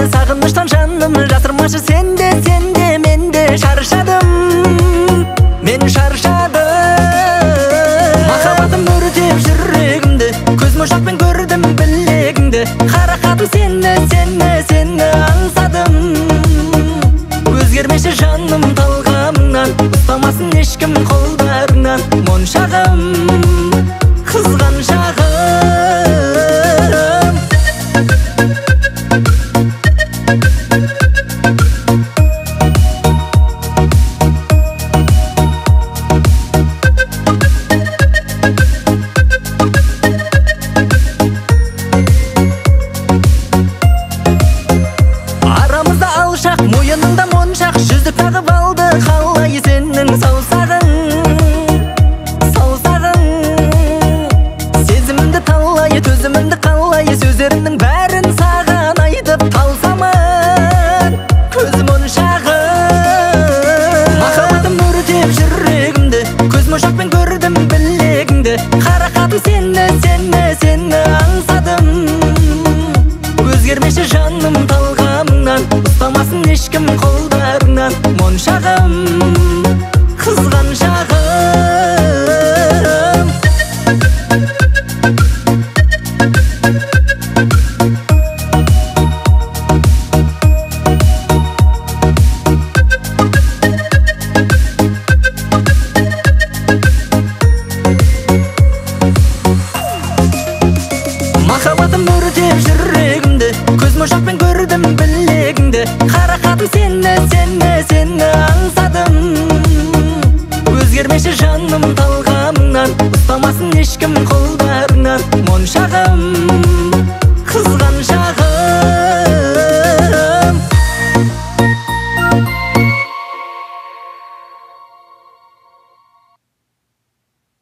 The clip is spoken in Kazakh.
Sağınmıştan жаным жасырмашы сенде менде шаршадым мен шаршадым махаббатым өртеп жүрегімді көзім ошақпен көрдім білегіңді қарақатым сені аңсадым өзгермеші жаным талғамыңнан ұстамасын ешкім қолдарыңнан моншағым қызған шағым мойыныңда моншақ жүзік тағып алды қалай сенің саусағың сезімімді талай төзімімді қалай сөздерімнің бәрін саған айтып талсамын көзім моншағым махаббатым өртеп жүрегімді көзім ошақпен көрдім білегіңді қарақатым сені аңсадым өзгермеші жаным талғамыңнан ұстамасын ешкім қолдарыңнан моншағым қызған шағым махаббатым өртеп жүрегімді көзім ошақпен көрдім білегіңді қарақатым сені аңсадым өзгермеші жаным талғамыңнан ұстамасын ешкім